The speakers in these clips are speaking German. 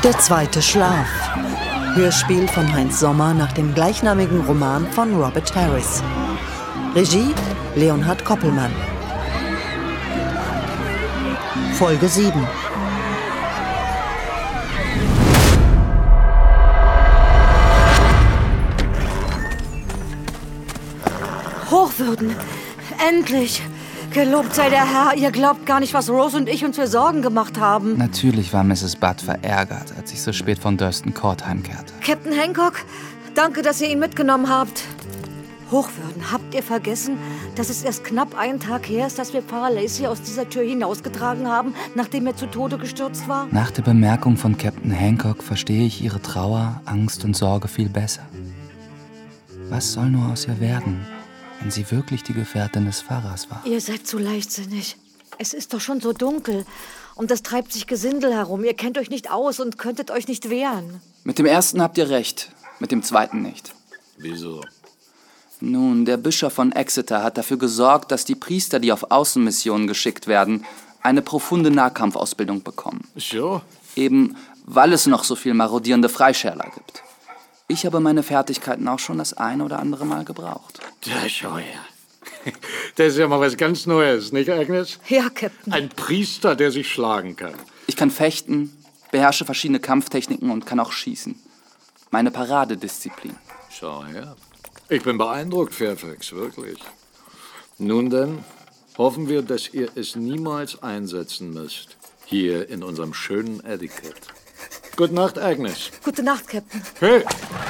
Der zweite Schlaf. Hörspiel von Heinz Sommer nach dem gleichnamigen Roman von Robert Harris. Regie Leonhard Koppelmann. Folge 7. Hochwürden! Endlich! Gelobt sei der Herr, ihr glaubt gar nicht, was Rose und ich uns für Sorgen gemacht haben. Natürlich war Mrs. Budd verärgert, als ich so spät von Durston Court heimkehrte. Captain Hancock, danke, dass ihr ihn mitgenommen habt. Hochwürden, habt ihr vergessen, dass es erst knapp einen Tag her ist, dass wir Pfarrer Lacey aus dieser Tür hinausgetragen haben, nachdem er zu Tode gestürzt war? Nach der Bemerkung von Captain Hancock verstehe ich ihre Trauer, Angst und Sorge viel besser. Was soll nur aus ihr werden, wenn sie wirklich die Gefährtin des Pfarrers war? Ihr seid zu leichtsinnig. Es ist doch schon so dunkel. Und es treibt sich Gesindel herum. Ihr kennt euch nicht aus und könntet euch nicht wehren. Mit dem ersten habt ihr recht, mit dem zweiten nicht. Wieso? Nun, der Bischof von Exeter hat dafür gesorgt, dass die Priester, die auf Außenmissionen geschickt werden, eine profunde Nahkampfausbildung bekommen. So? Eben, weil es noch so viel marodierende Freischärler gibt. Ich habe meine Fertigkeiten auch schon das eine oder andere Mal gebraucht. Ja, schau her. Das ist ja mal was ganz Neues, nicht, Agnes? Ja, Captain. Ein Priester, der sich schlagen kann. Ich kann fechten, beherrsche verschiedene Kampftechniken und kann auch schießen. Meine Paradedisziplin. Schau her. Ich bin beeindruckt, Fairfax, wirklich. Nun denn, hoffen wir, dass ihr es niemals einsetzen müsst. Hier in unserem schönen Etiquette. Gute Nacht, Agnes. Gute Nacht, Captain. Hey!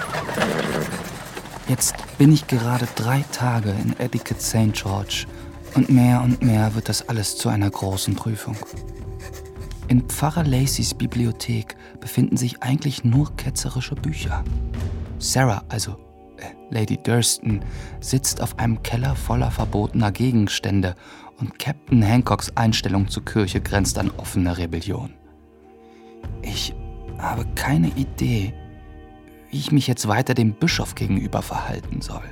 Jetzt bin ich gerade 3 Tage in Etiquette St. George und mehr wird das alles zu einer großen Prüfung. In Pfarrer Lacys Bibliothek befinden sich eigentlich nur ketzerische Bücher. Sarah, also Lady Durston, sitzt auf einem Keller voller verbotener Gegenstände und Captain Hancocks Einstellung zur Kirche grenzt an offene Rebellion. Ich habe keine Idee, wie ich mich jetzt weiter dem Bischof gegenüber verhalten soll.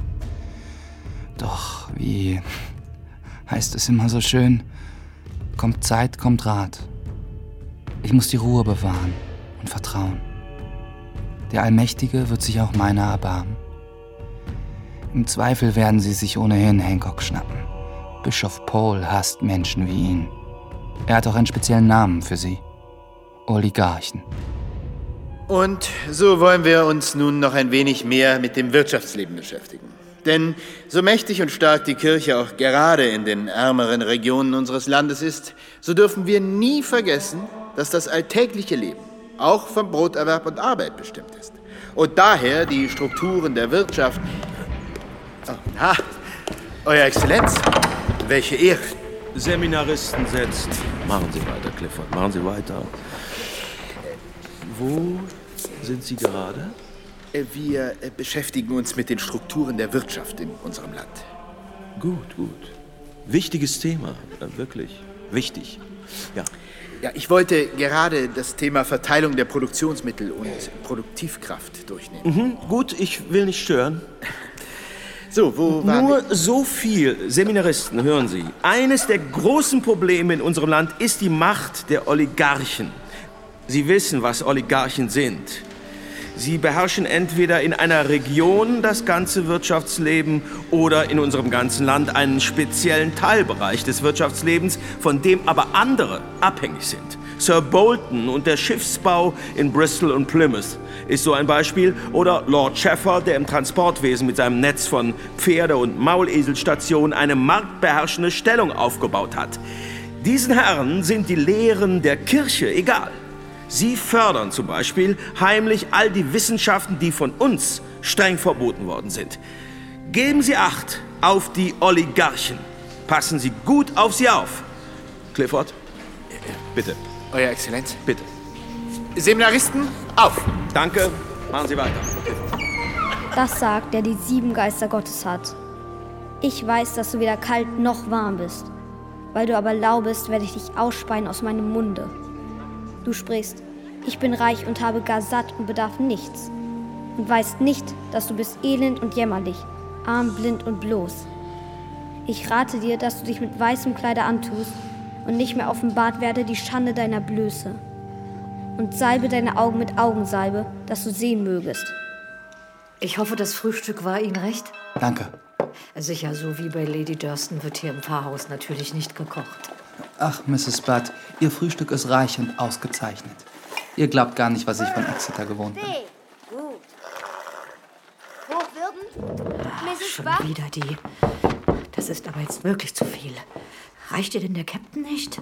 Doch, wie heißt es immer so schön, kommt Zeit, kommt Rat. Ich muss die Ruhe bewahren und vertrauen. Der Allmächtige wird sich auch meiner erbarmen. Im Zweifel werden sie sich ohnehin Hancock schnappen. Bischof Paul hasst Menschen wie ihn. Er hat auch einen speziellen Namen für sie. Oligarchen. Und so wollen wir uns nun noch ein wenig mehr mit dem Wirtschaftsleben beschäftigen. Denn so mächtig und stark die Kirche auch gerade in den ärmeren Regionen unseres Landes ist, so dürfen wir nie vergessen, dass das alltägliche Leben auch vom Broterwerb und Arbeit bestimmt ist. Und daher die Strukturen der Wirtschaft... Euer Exzellenz, welche Ehre. Seminaristen setzt. Machen Sie weiter, Clifford, machen Sie weiter. Wo sind Sie gerade? Wir beschäftigen uns mit den Strukturen der Wirtschaft in unserem Land. Gut, gut. Wichtiges Thema, wirklich wichtig. Ja. Ja, ich wollte gerade das Thema Verteilung der Produktionsmittel und Produktivkraft durchnehmen. Gut, ich will nicht stören. So, wo waren wir? Nur so viel, Seminaristen, hören Sie. Eines der großen Probleme in unserem Land ist die Macht der Oligarchen. Sie wissen, was Oligarchen sind. Sie beherrschen entweder in einer Region das ganze Wirtschaftsleben oder in unserem ganzen Land einen speziellen Teilbereich des Wirtschaftslebens, von dem aber andere abhängig sind. Sir Bolton und der Schiffsbau in Bristol und Plymouth ist so ein Beispiel. Oder Lord Sheffer, der im Transportwesen mit seinem Netz von Pferde- und Mauleselstationen eine marktbeherrschende Stellung aufgebaut hat. Diesen Herren sind die Lehren der Kirche egal. Sie fördern zum Beispiel heimlich all die Wissenschaften, die von uns streng verboten worden sind. Geben Sie Acht auf die Oligarchen. Passen Sie gut auf sie auf. Clifford, bitte. Euer Exzellenz. Bitte. Seminaristen, auf! Danke, machen Sie weiter. Das sagt, der die 7 Geister Gottes hat. Ich weiß, dass du weder kalt noch warm bist. Weil du aber lau bist, werde ich dich ausspeien aus meinem Munde. Du sprichst, ich bin reich und habe gar satt und bedarf nichts. Und weißt nicht, dass du bist elend und jämmerlich, arm, blind und bloß. Ich rate dir, dass du dich mit weißem Kleider antust und nicht mehr offenbart werde die Schande deiner Blöße. und salbe deine Augen mit Augensalbe, dass du sehen mögest. Ich hoffe, das Frühstück war Ihnen recht. Danke. Sicher, so wie bei Lady Durston wird hier im Pfarrhaus natürlich nicht gekocht. Ach, Mrs. Budd, Ihr Frühstück ist reich und ausgezeichnet. Ihr glaubt gar nicht, was ich von Exeter gewohnt bin. Gut. Hochwürden? Mrs. Schon Budd? wieder die. Das ist aber jetzt wirklich zu viel. Reicht dir denn der Captain nicht?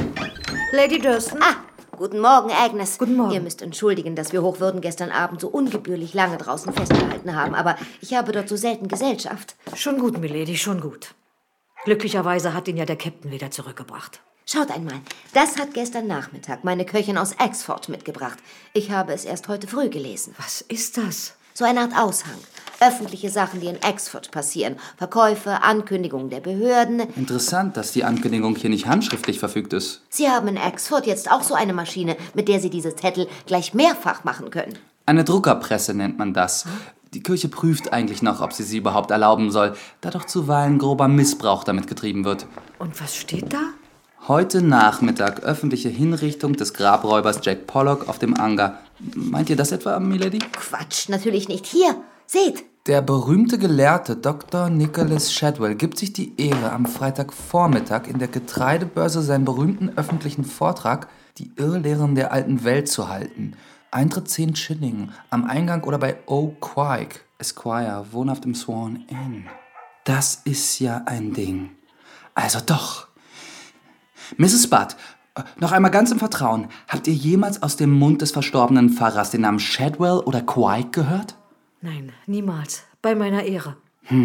Lady Durston? Guten Morgen, Agnes. Guten Morgen. Ihr müsst entschuldigen, dass wir Hochwürden gestern Abend so ungebührlich lange draußen festgehalten haben, aber ich habe dort so selten Gesellschaft. Schon gut, Milady, schon gut. Glücklicherweise hat ihn ja der Captain wieder zurückgebracht. Schaut einmal, das hat gestern Nachmittag meine Köchin aus Exford mitgebracht. Ich habe es erst heute früh gelesen. Was ist das? So eine Art Aushang. Öffentliche Sachen, die in Exford passieren. Verkäufe, Ankündigungen der Behörden. Interessant, dass die Ankündigung hier nicht handschriftlich verfügt ist. Sie haben in Exford jetzt auch so eine Maschine, mit der Sie diese Zettel gleich mehrfach machen können. Eine Druckerpresse nennt man das. Die Kirche prüft eigentlich noch, ob sie überhaupt erlauben soll, da doch zuweilen grober Missbrauch damit getrieben wird. Und was steht da? Heute Nachmittag öffentliche Hinrichtung des Grabräubers Jack Pollock auf dem Anger. Meint ihr das etwa, Milady? Quatsch, natürlich nicht. Hier, seht. Der berühmte Gelehrte Dr. Nicholas Shadwell gibt sich die Ehre, am Freitagvormittag in der Getreidebörse seinen berühmten öffentlichen Vortrag »Die Irrlehren der alten Welt« zu halten. Eintritt 10 Schilling, am Eingang oder bei O. Quike, Esquire, wohnhaft im Swan Inn. Das ist ja ein Ding. Also doch. Mrs. Budd, noch einmal ganz im Vertrauen. Habt ihr jemals aus dem Mund des verstorbenen Pfarrers den Namen Shadwell oder Quike gehört? Nein, niemals. Bei meiner Ehre.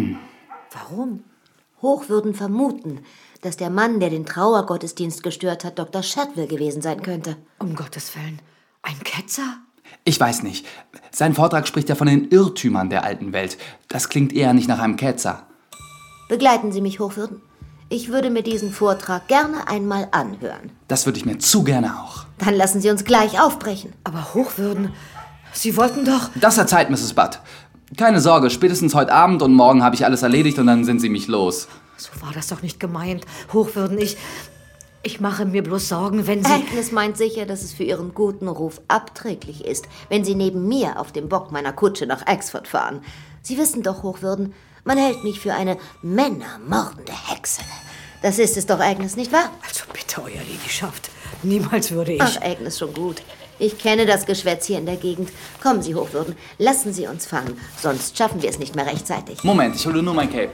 Warum? Hochwürden vermuten, dass der Mann, der den Trauergottesdienst gestört hat, Dr. Shadwell gewesen sein könnte. Um Gottes Willen. Ein Ketzer? Ich weiß nicht. Sein Vortrag spricht ja von den Irrtümern der alten Welt. Das klingt eher nicht nach einem Ketzer. Begleiten Sie mich, Hochwürden. Ich würde mir diesen Vortrag gerne einmal anhören. Das würde ich mir zu gerne auch. Dann lassen Sie uns gleich aufbrechen. Aber Hochwürden, Sie wollten doch... Das hat Zeit, Mrs. Budd. Keine Sorge, spätestens heute Abend und morgen habe ich alles erledigt und dann sind Sie mich los. So war das doch nicht gemeint. Hochwürden, ich mache mir bloß Sorgen, wenn Sie... Agnes meint sicher, dass es für ihren guten Ruf abträglich ist, wenn Sie neben mir auf dem Bock meiner Kutsche nach Exford fahren. Sie wissen doch, Hochwürden, man hält mich für eine männermordende Hexe. Das ist es doch, Agnes, nicht wahr? Also bitte, Euer Ladyshafft. Niemals würde ich... Ach, Agnes, schon gut. Ich kenne das Geschwätz hier in der Gegend. Kommen Sie, Hochwürden, lassen Sie uns fahren, sonst schaffen wir es nicht mehr rechtzeitig. Moment, ich hole nur mein Cape.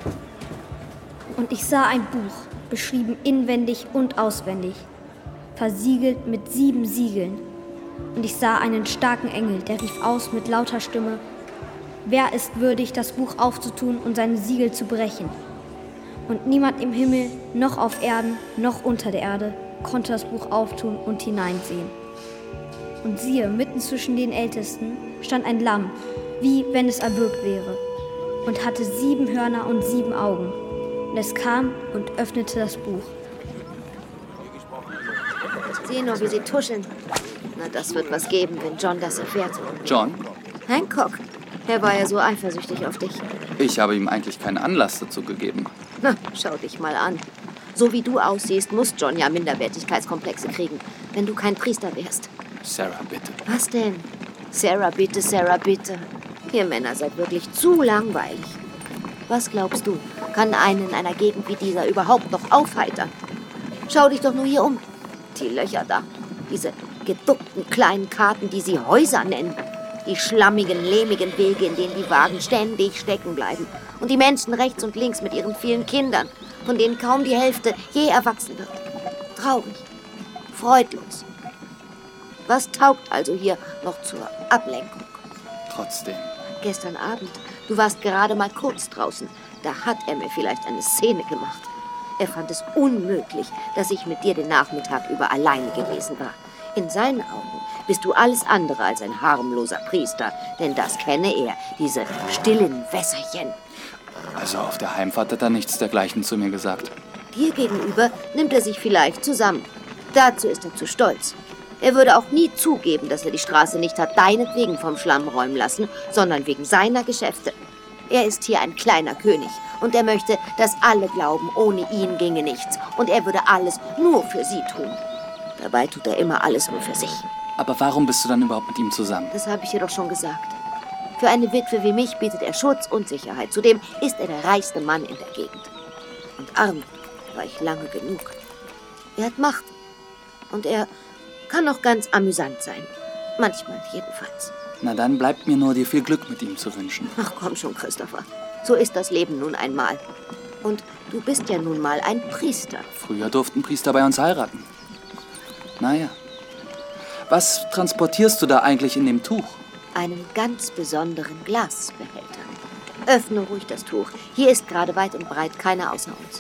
Und ich sah ein Buch, beschrieben inwendig und auswendig, versiegelt mit 7 Siegeln. Und ich sah einen starken Engel, der rief aus mit lauter Stimme: Wer ist würdig, das Buch aufzutun und seine Siegel zu brechen? Und niemand im Himmel, noch auf Erden, noch unter der Erde, konnte das Buch auftun und hineinsehen. Und siehe, mitten zwischen den Ältesten stand ein Lamm, wie wenn es erwürgt wäre, und hatte 7 Hörner und 7 Augen. Und es kam und öffnete das Buch. Sieh nur, wie sie tuscheln. Na, das wird was geben, wenn John das erfährt. John? Hancock, er war ja so eifersüchtig auf dich. Ich habe ihm eigentlich keinen Anlass dazu gegeben. Na, schau dich mal an. So wie du aussiehst, muss John ja Minderwertigkeitskomplexe kriegen, wenn du kein Priester wärst. Sarah, bitte. Was denn? Sarah, bitte, Sarah, bitte. Ihr Männer seid wirklich zu langweilig. Was glaubst du, kann einen in einer Gegend wie dieser überhaupt noch aufheitern? Schau dich doch nur hier um. Die Löcher da, diese geduckten kleinen Karten, die sie Häuser nennen. Die schlammigen, lehmigen Wege, in denen die Wagen ständig stecken bleiben. Und die Menschen rechts und links mit ihren vielen Kindern, von denen kaum die Hälfte je erwachsen wird. Traurig, freudlos. Was taugt also hier noch zur Ablenkung? Trotzdem. Gestern Abend, du warst gerade mal kurz draußen. Da hat er mir vielleicht eine Szene gemacht. Er fand es unmöglich, dass ich mit dir den Nachmittag über alleine gewesen war. In seinen Augen bist du alles andere als ein harmloser Priester, denn das kenne er, diese stillen Wässerchen. Also auf der Heimfahrt hat er nichts dergleichen zu mir gesagt. Dir gegenüber nimmt er sich vielleicht zusammen. Dazu ist er zu stolz. Er würde auch nie zugeben, dass er die Straße nicht hat deinetwegen vom Schlamm räumen lassen, sondern wegen seiner Geschäfte. Er ist hier ein kleiner König und er möchte, dass alle glauben, ohne ihn ginge nichts und er würde alles nur für sie tun. Dabei tut er immer alles nur für sich. Aber warum bist du dann überhaupt mit ihm zusammen? Das habe ich dir doch schon gesagt. Für eine Witwe wie mich bietet er Schutz und Sicherheit. Zudem ist er der reichste Mann in der Gegend. Und arm war ich lange genug. Er hat Macht. Und er kann auch ganz amüsant sein. Manchmal jedenfalls. Na dann bleibt mir nur, dir viel Glück mit ihm zu wünschen. Ach komm schon, Christopher. So ist das Leben nun einmal. Und du bist ja nun mal ein Priester. Früher durften Priester bei uns heiraten. Naja. Was transportierst du da eigentlich in dem Tuch? Einen ganz besonderen Glasbehälter. Öffne ruhig das Tuch. Hier ist gerade weit und breit keiner außer uns.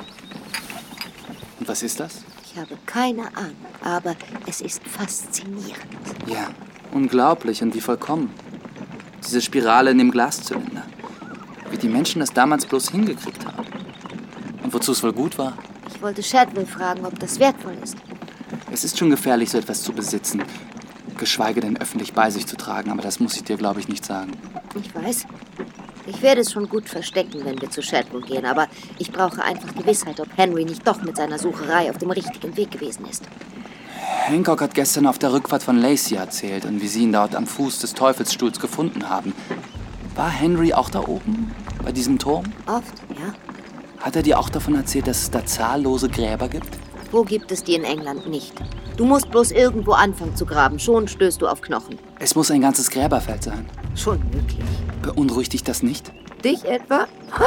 Und was ist das? Ich habe keine Ahnung, aber es ist faszinierend. Ja, unglaublich und wie vollkommen. Diese Spirale in dem Glaszylinder. Wie die Menschen das damals bloß hingekriegt haben. Und wozu es wohl gut war? Ich wollte Shadwell fragen, ob das wertvoll ist. Es ist schon gefährlich, so etwas zu besitzen. Geschweige denn öffentlich bei sich zu tragen, aber das muss ich dir, glaube ich, nicht sagen. Ich weiß. Ich werde es schon gut verstecken, wenn wir zu Shadwell gehen, aber ich brauche einfach Gewissheit, ob Henry nicht doch mit seiner Sucherei auf dem richtigen Weg gewesen ist. Hancock hat gestern auf der Rückfahrt von Lacey erzählt und wie sie ihn dort am Fuß des Teufelsstuhls gefunden haben. War Henry auch da oben, bei diesem Turm? Oft, ja. Hat er dir auch davon erzählt, dass es da zahllose Gräber gibt? Wo gibt es die in England nicht? Du musst bloß irgendwo anfangen zu graben, schon stößt du auf Knochen. Es muss ein ganzes Gräberfeld sein. Schon möglich. Beunruhigt dich das nicht? Dich etwa?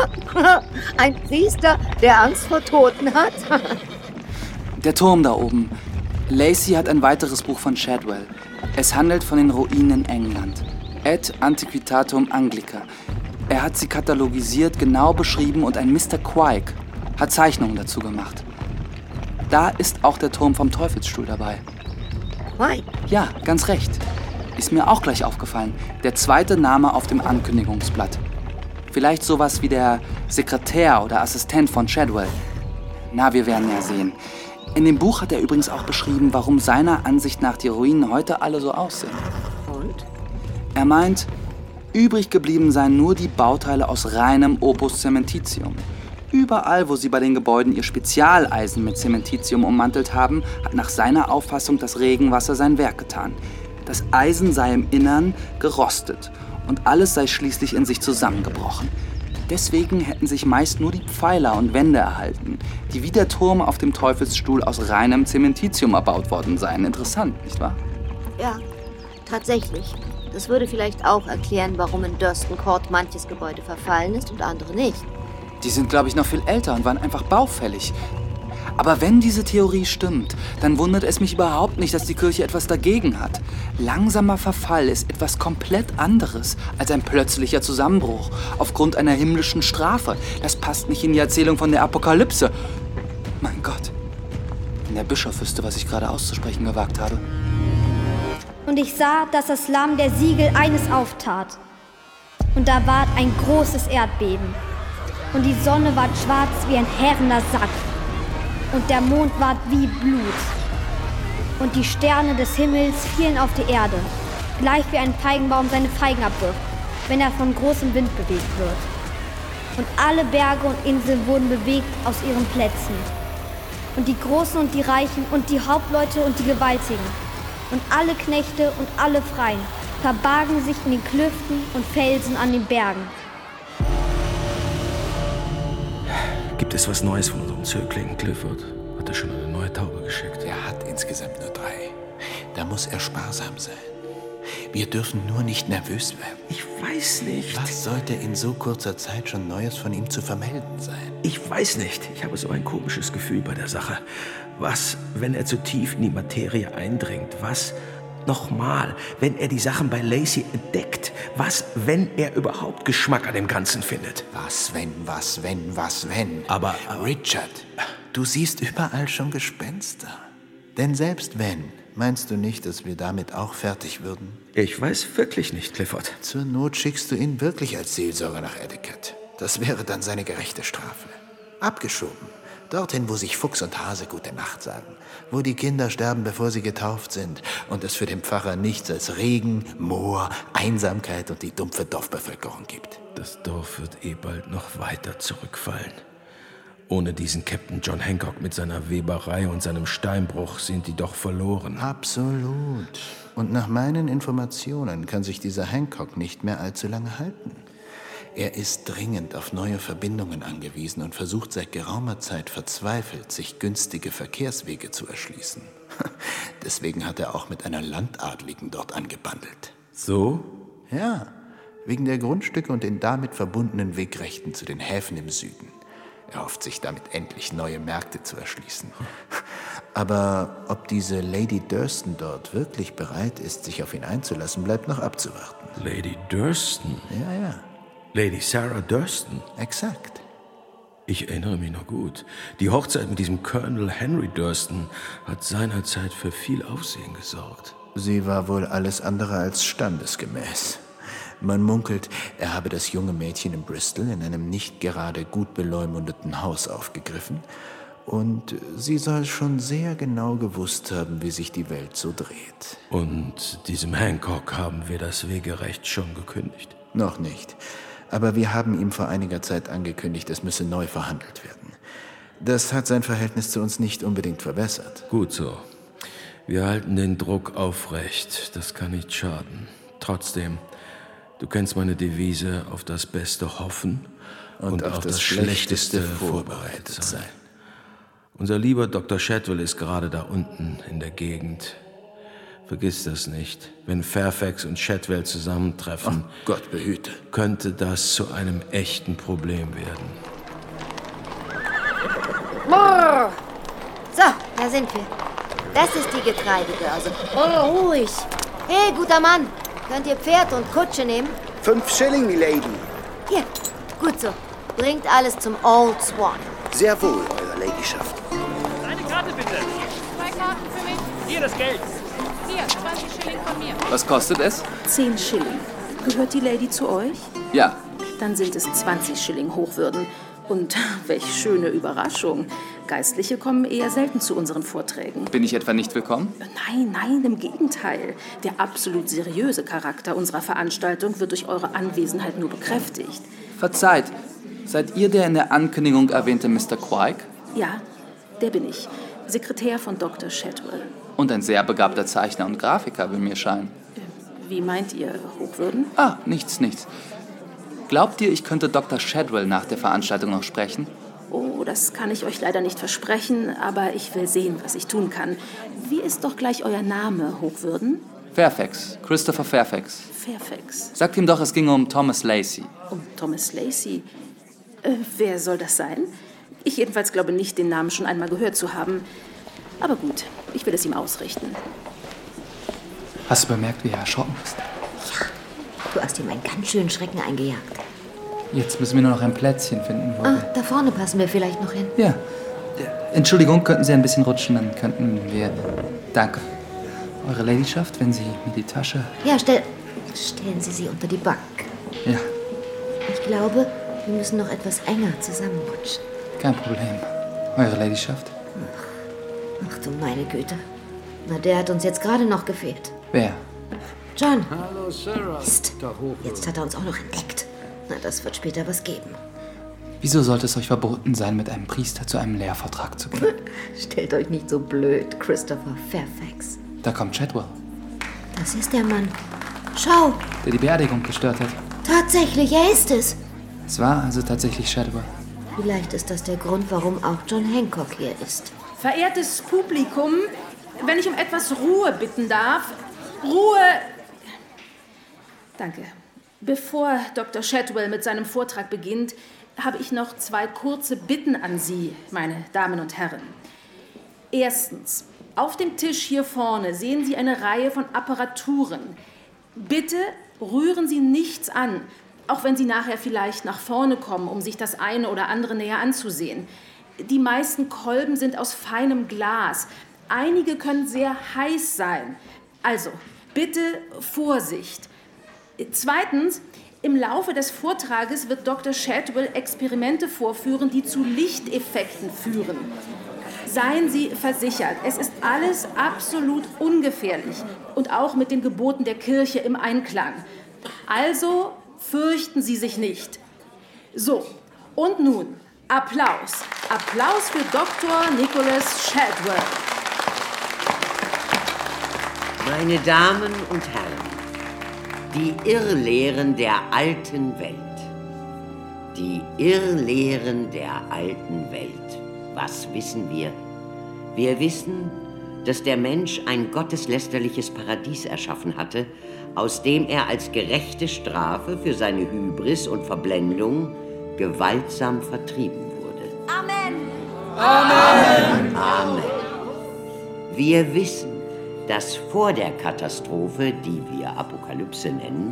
Ein Priester, der Angst vor Toten hat? Der Turm da oben. Lacey hat ein weiteres Buch von Shadwell. Es handelt von den Ruinen in England. Ad Antiquitatum Anglica. Er hat sie katalogisiert, genau beschrieben und ein Mr. Quike hat Zeichnungen dazu gemacht. Da ist auch der Turm vom Teufelsstuhl dabei. Quike? Ja, ganz recht. Ist mir auch gleich aufgefallen. Der zweite Name auf dem Ankündigungsblatt. Vielleicht sowas wie der Sekretär oder Assistent von Shadwell. Na, wir werden ja sehen. In dem Buch hat er übrigens auch beschrieben, warum seiner Ansicht nach die Ruinen heute alle so aussehen. Und? Er meint, übrig geblieben seien nur die Bauteile aus reinem Opus Cementitium. Überall, wo sie bei den Gebäuden ihr Spezialeisen mit Cementitium ummantelt haben, hat nach seiner Auffassung das Regenwasser sein Werk getan. Das Eisen sei im Innern gerostet und alles sei schließlich in sich zusammengebrochen. Deswegen hätten sich meist nur die Pfeiler und Wände erhalten, die wie der Turm auf dem Teufelsstuhl aus reinem Cementitium erbaut worden seien. Interessant, nicht wahr? Ja, tatsächlich. Das würde vielleicht auch erklären, warum in Durston Court manches Gebäude verfallen ist und andere nicht. Die sind, glaube ich, noch viel älter und waren einfach baufällig. Aber wenn diese Theorie stimmt, dann wundert es mich überhaupt nicht, dass die Kirche etwas dagegen hat. Langsamer Verfall ist etwas komplett anderes als ein plötzlicher Zusammenbruch aufgrund einer himmlischen Strafe. Das passt nicht in die Erzählung von der Apokalypse. Mein Gott, wenn der Bischof wüsste, was ich gerade auszusprechen gewagt habe. Und ich sah, dass das Lamm der Siegel eines auftat. Und da ward ein großes Erdbeben. Und die Sonne ward schwarz wie ein härender Sack. Und der Mond ward wie Blut. Und die Sterne des Himmels fielen auf die Erde, gleich wie ein Feigenbaum seine Feigen abwirft, wenn er von großem Wind bewegt wird. Und alle Berge und Inseln wurden bewegt aus ihren Plätzen. Und die Großen und die Reichen und die Hauptleute und die Gewaltigen und alle Knechte und alle Freien verbargen sich in den Klüften und Felsen an den Bergen. Gibt es was Neues von unserem Zögling, Clifford? Hat er schon eine neue Taube geschickt? Er hat insgesamt nur 3. Da muss er sparsam sein. Wir dürfen nur nicht nervös werden. Ich weiß nicht. Was sollte in so kurzer Zeit schon Neues von ihm zu vermelden sein? Ich weiß nicht. Ich habe so ein komisches Gefühl bei der Sache. Was, wenn er zu tief in die Materie eindringt? Was, nochmal, wenn er die Sachen bei Lacey entdeckt? Was, wenn er überhaupt Geschmack an dem Ganzen findet? Was, wenn? Aber Richard, du siehst überall schon Gespenster. Denn selbst wenn, meinst du nicht, dass wir damit auch fertig würden? Ich weiß wirklich nicht, Clifford. Zur Not schickst du ihn wirklich als Seelsorger nach Etiquette. Das wäre dann seine gerechte Strafe. Abgeschoben. Dorthin, wo sich Fuchs und Hase gute Nacht sagen. Wo die Kinder sterben, bevor sie getauft sind. Und es für den Pfarrer nichts als Regen, Moor, Einsamkeit und die dumpfe Dorfbevölkerung gibt. Das Dorf wird bald noch weiter zurückfallen. Ohne diesen Captain John Hancock mit seiner Weberei und seinem Steinbruch sind die doch verloren. Absolut. Und nach meinen Informationen kann sich dieser Hancock nicht mehr allzu lange halten. Er ist dringend auf neue Verbindungen angewiesen und versucht seit geraumer Zeit verzweifelt, sich günstige Verkehrswege zu erschließen. Deswegen hat er auch mit einer Landadligen dort angebandelt. So? Ja, wegen der Grundstücke und den damit verbundenen Wegrechten zu den Häfen im Süden. Er hofft sich damit endlich neue Märkte zu erschließen. Aber ob diese Lady Durston dort wirklich bereit ist, sich auf ihn einzulassen, bleibt noch abzuwarten. Lady Durston? Ja. Lady Sarah Durston? Exakt. Ich erinnere mich noch gut. Die Hochzeit mit diesem Colonel Henry Durston hat seinerzeit für viel Aufsehen gesorgt. Sie war wohl alles andere als standesgemäß. Man munkelt, er habe das junge Mädchen in Bristol in einem nicht gerade gut beleumundeten Haus aufgegriffen. Und sie soll schon sehr genau gewusst haben, wie sich die Welt so dreht. Und diesem Hancock haben wir das Wegerecht schon gekündigt? Noch nicht. Aber wir haben ihm vor einiger Zeit angekündigt, es müsse neu verhandelt werden. Das hat sein Verhältnis zu uns nicht unbedingt verbessert. Gut so. Wir halten den Druck aufrecht. Das kann nicht schaden. Trotzdem, du kennst meine Devise, auf das Beste hoffen und auf das Schlechteste vorbereitet sein. Unser lieber Dr. Shadwell ist gerade da unten in der Gegend. Vergiss das nicht. Wenn Fairfax und Shadwell zusammentreffen, Gott behüte, könnte das zu einem echten Problem werden. So, da sind wir. Das ist die Getreidebörse. Oh, ruhig. Hey, guter Mann, könnt ihr Pferd und Kutsche nehmen? 5 Schilling, Milady. Hier, gut so. Bringt alles zum Old Swan. Sehr wohl, Eure Ladyschaft. Eine Karte bitte. 2 Karten für mich. Hier das Geld. Hier, 20 Schilling von mir. Was kostet es? 10 Schilling. Gehört die Lady zu euch? Ja. Dann sind es 20 Schilling Hochwürden. Und welch schöne Überraschung. Geistliche kommen eher selten zu unseren Vorträgen. Bin ich etwa nicht willkommen? Nein, im Gegenteil. Der absolut seriöse Charakter unserer Veranstaltung wird durch eure Anwesenheit nur bekräftigt. Verzeiht, seid ihr der in der Ankündigung erwähnte Mr. Quike? Ja, der bin ich. Sekretär von Dr. Shadwell. Und ein sehr begabter Zeichner und Grafiker, will mir scheinen. Wie meint ihr, Hochwürden? Ah, nichts. Glaubt ihr, ich könnte Dr. Shadwell nach der Veranstaltung noch sprechen? Oh, das kann ich euch leider nicht versprechen, aber ich will sehen, was ich tun kann. Wie ist doch gleich euer Name, Hochwürden? Fairfax, Christopher Fairfax. Fairfax. Sagt ihm doch, es ging um Thomas Lacey. Um Thomas Lacey? Wer soll das sein? Ich jedenfalls glaube nicht, den Namen schon einmal gehört zu haben. Aber gut, ich will es ihm ausrichten. Hast du bemerkt, wie er erschrocken ist? Ja, du hast ihm einen ganz schönen Schrecken eingejagt. Jetzt müssen wir nur noch ein Plätzchen finden. Da vorne passen wir vielleicht noch hin. Ja. Entschuldigung, könnten Sie ein bisschen rutschen, dann könnten wir... Danke. Eure Ladyschaft, wenn Sie mir die Tasche... Ja, stellen Sie sie unter die Bank. Ja. Ich glaube, wir müssen noch etwas enger zusammenrutschen. Kein Problem. Eure Ladyschaft? Ach du meine Güte. Na, der hat uns jetzt gerade noch gefehlt. Wer? John. Hallo, Sarah. Mist. Jetzt hat er uns auch noch entdeckt. Na, das wird später was geben. Wieso sollte es euch verboten sein, mit einem Priester zu einem Lehrvortrag zu gehen? Stellt euch nicht so blöd, Christopher Fairfax. Da kommt Shadwell. Das ist der Mann. Schau. Der die Beerdigung gestört hat. Tatsächlich, er ist es. Es war also tatsächlich Shadwell. Vielleicht ist das der Grund, warum auch John Hancock hier ist. Verehrtes Publikum, wenn ich um etwas Ruhe bitten darf. Ruhe! Danke. Bevor Dr. Shadwell mit seinem Vortrag beginnt, habe ich noch 2 kurze Bitten an Sie, meine Damen und Herren. Erstens, auf dem Tisch hier vorne sehen Sie eine Reihe von Apparaturen. Bitte rühren Sie nichts an, auch wenn Sie nachher vielleicht nach vorne kommen, um sich das eine oder andere näher anzusehen. Die meisten Kolben sind aus feinem Glas. Einige können sehr heiß sein. Also, bitte Vorsicht. Zweitens, im Laufe des Vortrages wird Dr. Shadwell Experimente vorführen, die zu Lichteffekten führen. Seien Sie versichert, es ist alles absolut ungefährlich und auch mit den Geboten der Kirche im Einklang. Also fürchten Sie sich nicht. So, und nun Applaus. Applaus für Dr. Nicholas Shadwell. Meine Damen und Herren, die Irrlehren der alten Welt. Die Irrlehren der alten Welt. Was wissen wir? Wir wissen, dass der Mensch ein gotteslästerliches Paradies erschaffen hatte, aus dem er als gerechte Strafe für seine Hybris und Verblendung gewaltsam vertrieben wurde. Amen. Amen. Amen. Wir wissen, dass vor der Katastrophe, die wir Apokalypse nennen,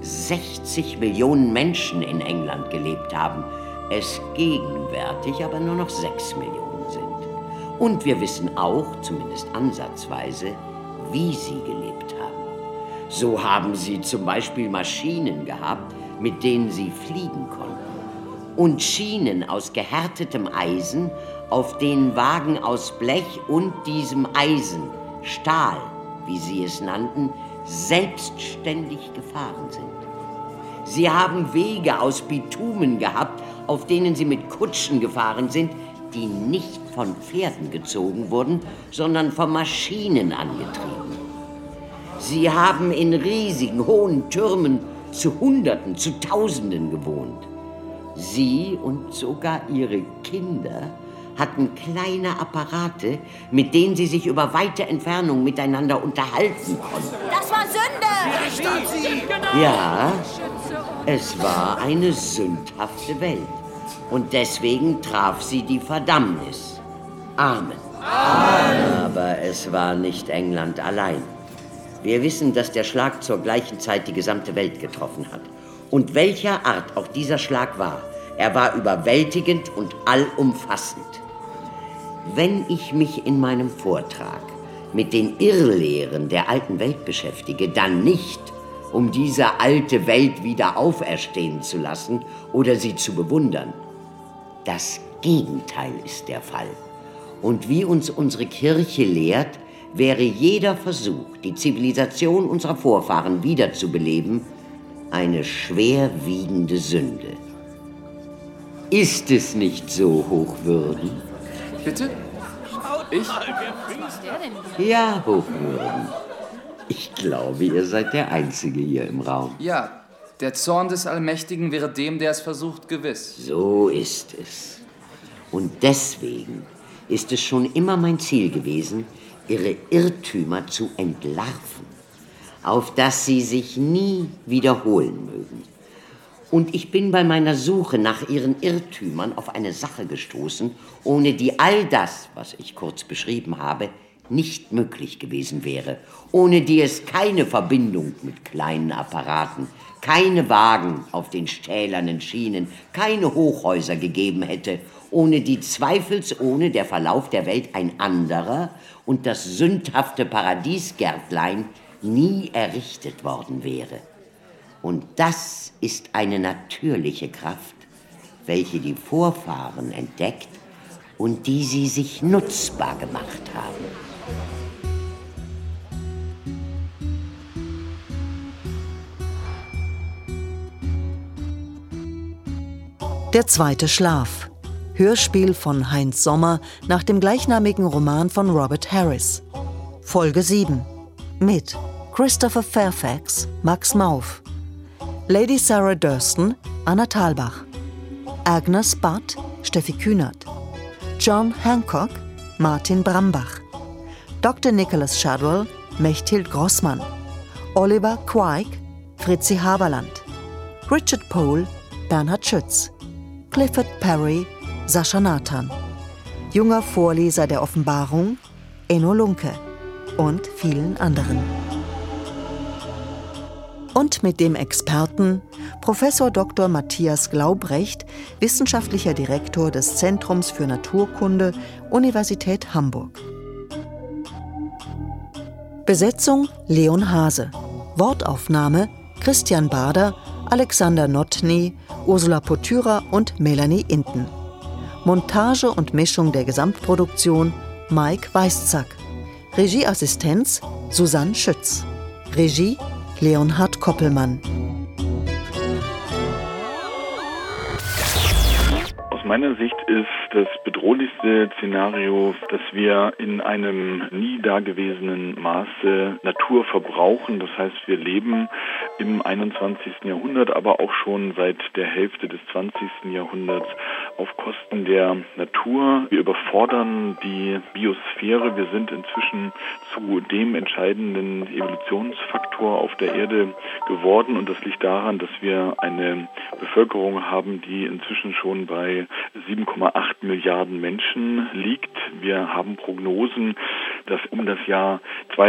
60 Millionen Menschen in England gelebt haben, es gegenwärtig aber nur noch 6 Millionen sind. Und wir wissen auch, zumindest ansatzweise, wie sie gelebt haben. So haben sie zum Beispiel Maschinen gehabt, mit denen sie fliegen konnten. Und Schienen aus gehärtetem Eisen, auf denen Wagen aus Blech und diesem Eisen, Stahl, wie sie es nannten, selbstständig gefahren sind. Sie haben Wege aus Bitumen gehabt, auf denen sie mit Kutschen gefahren sind, die nicht von Pferden gezogen wurden, sondern von Maschinen angetrieben. Sie haben in riesigen, hohen Türmen zu Hunderten, zu Tausenden gewohnt. Sie und sogar ihre Kinder hatten kleine Apparate, mit denen sie sich über weite Entfernungen miteinander unterhalten konnten. Das war Sünde! Ja, es war eine sündhafte Welt. Und deswegen traf sie die Verdammnis. Amen. Amen. Aber es war nicht England allein. Wir wissen, dass der Schlag zur gleichen Zeit die gesamte Welt getroffen hat. Und welcher Art auch dieser Schlag war, er war überwältigend und allumfassend. Wenn ich mich in meinem Vortrag mit den Irrlehren der alten Welt beschäftige, dann nicht, um diese alte Welt wieder auferstehen zu lassen oder sie zu bewundern. Das Gegenteil ist der Fall. Und wie uns unsere Kirche lehrt, wäre jeder Versuch, die Zivilisation unserer Vorfahren wiederzubeleben, eine schwerwiegende Sünde. Ist es nicht so, Hochwürden? Bitte? Ich? Ja, Hochwürden. Ich glaube, ihr seid der Einzige hier im Raum. Ja, der Zorn des Allmächtigen wäre dem, der es versucht, gewiss. So ist es. Und deswegen ist es schon immer mein Ziel gewesen, ihre Irrtümer zu entlarven, auf dass sie sich nie wiederholen mögen. Und ich bin bei meiner Suche nach ihren Irrtümern auf eine Sache gestoßen, ohne die all das, was ich kurz beschrieben habe, nicht möglich gewesen wäre, ohne die es keine Verbindung mit kleinen Apparaten, keine Wagen auf den stählernen Schienen, keine Hochhäuser gegeben hätte, ohne die zweifelsohne der Verlauf der Welt ein anderer und das sündhafte Paradiesgärtlein nie errichtet worden wäre. Und das ist eine natürliche Kraft, welche die Vorfahren entdeckt und die sie sich nutzbar gemacht haben. Der zweite Schlaf. Hörspiel von Heinz Sommer nach dem gleichnamigen Roman von Robert Harris. Folge 7. Mit Christopher Fairfax, Max Mauff. Lady Sarah Durston, Anna Thalbach. Agnes Butt, Steffi Kühnert. John Hancock, Martin Brambach. Dr. Nicholas Shadwell, Mechthild Grossmann. Oliver Quike, Fritzi Haberland. Richard Pohl, Bernhard Schütz. Clifford Perry, Sascha Nathan. Junger Vorleser der Offenbarung, Enno Lunke. Und vielen anderen. Und mit dem Experten Professor Dr. Matthias Glaubrecht, wissenschaftlicher Direktor des Zentrums für Naturkunde, Universität Hamburg. Besetzung Leon Hase. Wortaufnahme Christian Bader, Alexander Notny, Ursula Potyra und Melanie Inten. Montage und Mischung der Gesamtproduktion Mike Weißzack. Regieassistenz Susanne Schütz. Regie Leonhard Koppelmann. Aus meiner Sicht ist das bedrohlichste Szenario, dass wir in einem nie dagewesenen Maße Natur verbrauchen. Das heißt, wir leben im 21. Jahrhundert, aber auch schon seit der Hälfte des 20. Jahrhunderts auf Kosten der Natur. Wir überfordern die Biosphäre. Wir sind inzwischen zu dem entscheidenden Evolutionsfaktor auf der Erde geworden. Und das liegt daran, dass wir eine Bevölkerung haben, die inzwischen schon bei 7,8 Milliarden Menschen liegt. Wir haben Prognosen, dass um das Jahr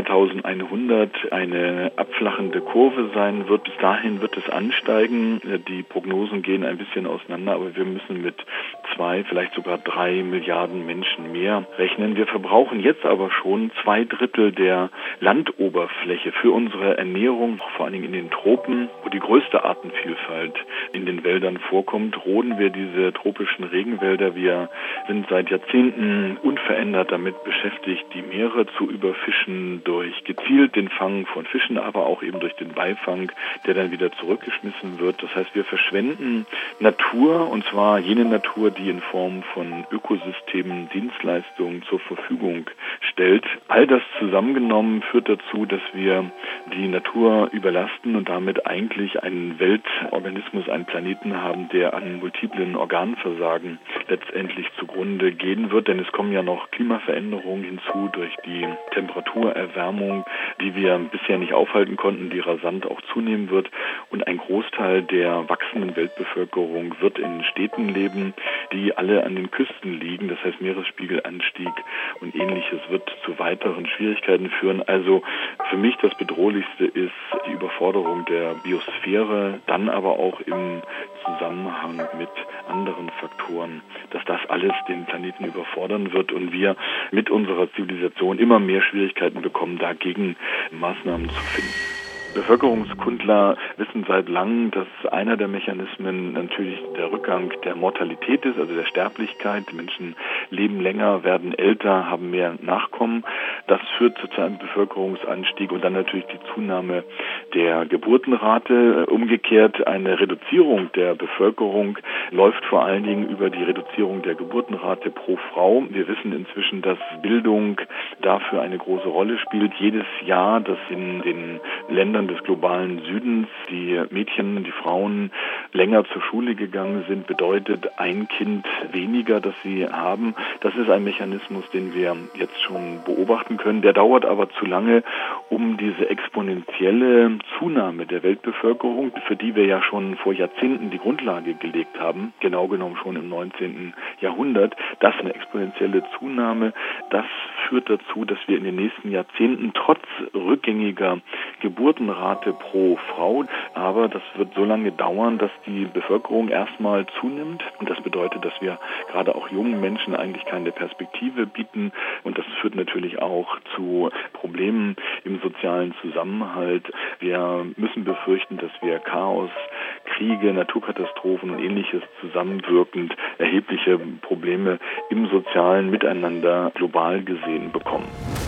2100 eine abflachende Kurve sein wird. Bis dahin wird es ansteigen. Die Prognosen gehen ein bisschen auseinander, aber wir müssen mit 2, vielleicht sogar 3 Milliarden Menschen mehr rechnen. Wir verbrauchen jetzt aber schon 2/3 der Landoberfläche für unsere Ernährung, vor allen Dingen in den Tropen, wo die größte Artenvielfalt in den Wäldern vorkommt, roden wir diese tropischen Regenwälder. Wir sind seit Jahrzehnten unverändert damit beschäftigt, die Meere zu überfischen durch gezielt den Fang von Fischen, aber auch eben durch den Beifang, der dann wieder zurückgeschmissen wird. Das heißt, wir verschwenden Natur, und zwar jene Natur, die in Form von Ökosystemen Dienstleistungen zur Verfügung stellt. All das zusammengenommen führt dazu, dass wir die Natur überlasten und damit eigentlich einen Weltorganismus, einen Planeten haben, der an multiplen Organversagen letztendlich zugrunde gehen wird. Denn es kommen ja noch Klimaveränderungen hinzu durch die Temperaturerwärmung, die wir bisher nicht aufhalten konnten, die rasant auch zunehmen wird. Und ein Großteil der wachsenden Weltbevölkerung wird in Städten leben, die alle an den Küsten liegen. Das heißt, Meeresspiegelanstieg und Ähnliches wird zu weiteren Schwierigkeiten führen. Also für mich das Bedrohlichste ist die Überforderung der Biosphäre, dann aber auch im Zusammenhang mit anderen Faktoren, dass das alles den Planeten überfordern wird und wir mit unserer Zivilisation immer mehr Schwierigkeiten bekommen, dagegen Maßnahmen zu finden. Bevölkerungskundler wissen seit langem, dass einer der Mechanismen natürlich der Rückgang der Mortalität ist, also der Sterblichkeit. Die Menschen leben länger, werden älter, haben mehr Nachkommen. Das führt zu einem Bevölkerungsanstieg und dann natürlich die Zunahme der Geburtenrate. Umgekehrt eine Reduzierung der Bevölkerung läuft vor allen Dingen über die Reduzierung der Geburtenrate pro Frau. Wir wissen inzwischen, dass Bildung dafür eine große Rolle spielt. Jedes Jahr, das in den Ländern des globalen Südens die Mädchen, die Frauen länger zur Schule gegangen sind, bedeutet ein Kind weniger, das sie haben. Das ist ein Mechanismus, den wir jetzt schon beobachten können. Der dauert aber zu lange, um diese exponentielle Zunahme der Weltbevölkerung, für die wir ja schon vor Jahrzehnten die Grundlage gelegt haben, genau genommen schon im 19. Jahrhundert, das eine exponentielle Zunahme, das führt dazu, dass wir in den nächsten Jahrzehnten trotz rückgängiger Geburtenrate pro Frau, aber das wird so lange dauern, dass die Bevölkerung erstmal zunimmt und das bedeutet, dass wir gerade auch jungen Menschen eigentlich keine Perspektive bieten und das führt natürlich auch zu Problemen im sozialen Zusammenhalt. Wir müssen befürchten, dass wir Chaos, Kriege, Naturkatastrophen und Ähnliches zusammenwirkend erhebliche Probleme im sozialen Miteinander global gesehen bekommen.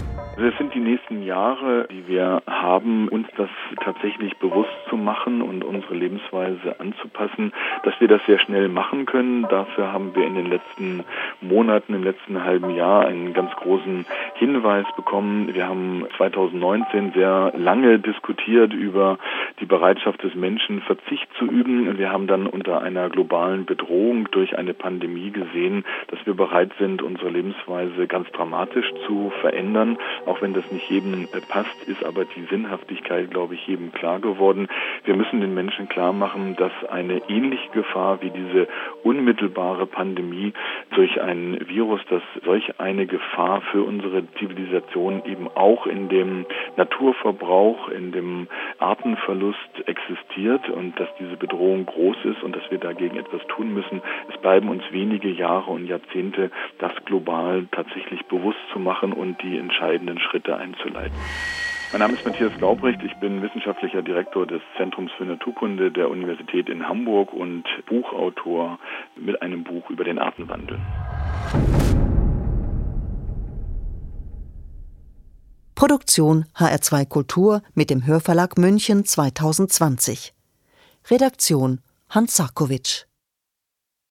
Es sind die nächsten Jahre, die wir haben, uns das tatsächlich bewusst zu machen und unsere Lebensweise anzupassen, dass wir das sehr schnell machen können. Dafür haben wir in den letzten Monaten, im letzten halben Jahr einen ganz großen Hinweis bekommen. Wir haben 2019 sehr lange diskutiert über die Bereitschaft des Menschen, Verzicht zu üben. Wir haben dann unter einer globalen Bedrohung durch eine Pandemie gesehen, dass wir bereit sind, unsere Lebensweise ganz dramatisch zu verändern. Auch wenn das nicht jedem passt, ist aber die Sinnhaftigkeit, glaube ich, jedem klar geworden. Wir müssen den Menschen klar machen, dass eine ähnliche Gefahr wie diese unmittelbare Pandemie durch ein Virus, dass solch eine Gefahr für unsere Zivilisation eben auch in dem Naturverbrauch, in dem Artenverlust existiert und dass diese Bedrohung groß ist und dass wir dagegen etwas tun müssen. Es bleiben uns wenige Jahre und Jahrzehnte, das global tatsächlich bewusst zu machen und die entscheidenden Schritte einzuleiten. Mein Name ist Matthias Laubrecht, ich bin wissenschaftlicher Direktor des Zentrums für Naturkunde der Universität in Hamburg und Buchautor mit einem Buch über den Artenwandel. Produktion HR2 Kultur mit dem Hörverlag München 2020. Redaktion Hans Sarkowitsch.